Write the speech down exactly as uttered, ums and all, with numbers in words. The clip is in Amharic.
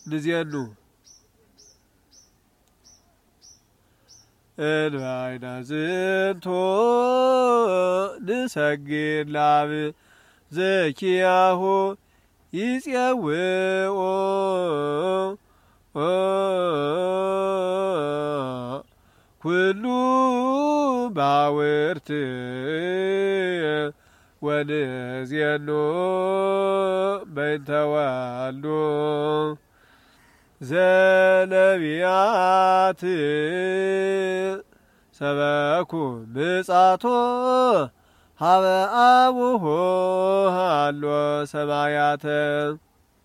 ንዜኑ እንባይና ዝንቶ ንሰግድ ላብ ዘኪያሁ ይጼውኦ ኩሉ ባውርት ወንዜኑ በይንተወልዱ ዘነቢያት ሰበኩ ምጻቶ ሀበ አቡሁ ሃሎ ሰማያተ